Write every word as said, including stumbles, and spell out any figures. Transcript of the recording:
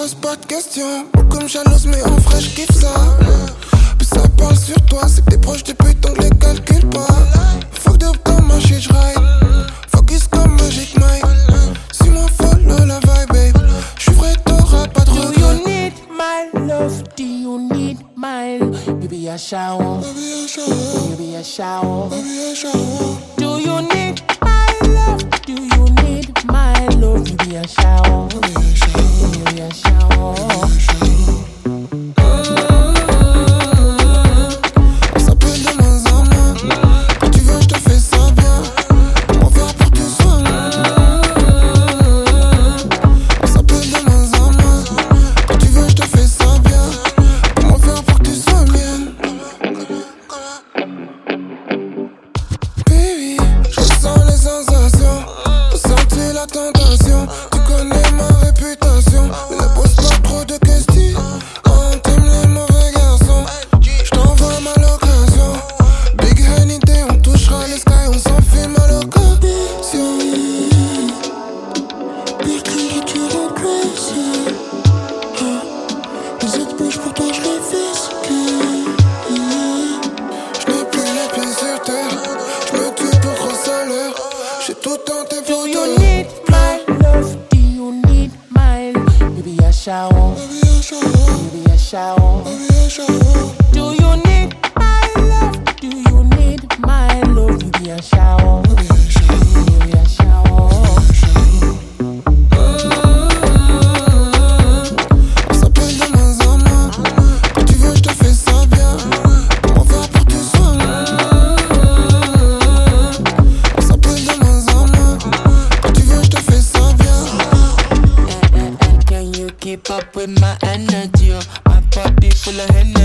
pose pas de questions. Beaucoup me jalouse mais en vrai j'kiffe ça. Puis ça parle sur toi, c'est que t'es proche des putes donc les calcule pas. Fuck up comme un shit j'ride. Focus comme Magic Mike. Si mon follow la vibe babe. J'suis vrai t'auras pas de regret. Do you need my love? Do you need my love? You be a shower. Baby a shower. You be a shower. Baby a shower. Do you need my love? Do you need my love? You be a shower. Baby a shower. You be a shower. On s'appelle de moins en moins. Quand tu veux, je te fais ça bien. On va pour que tu sois. On s'appelle de moins en moins. Quand tu veux, je te fais ça bien. Comment faire pour que tu sois mienne? Baby, je sens les sensations. Ressenti la tentation. Tu connais ma réputation. Mais ne pose pas trop de questions. On t'aime les mauvais garçons. J't'envoie ma location. Big Honey Day, on touchera les skies. On s'en fume à location. Big Honey, tu rends crazy. Les autres bouges pour toi, je les fais. J'n'ai plus les pieds sur terre. J'me tue pour gros salaire. J'ai tout tenté pour Do you need my love? Do you need my love? You be a shower. Baby a shower. You be a shower. Baby a shower. Do you need my love? Do you need my love? You be a shower. Baby a shower. You be a shower. On s'appelle de moins en moins. Quand tu veux, je te fais ça bien. Comment faire pour que tu sois. On s'appelle de moins en moins. Quand tu veux, je te fais ça bien. And can you keep up with my energy? My body full of energy.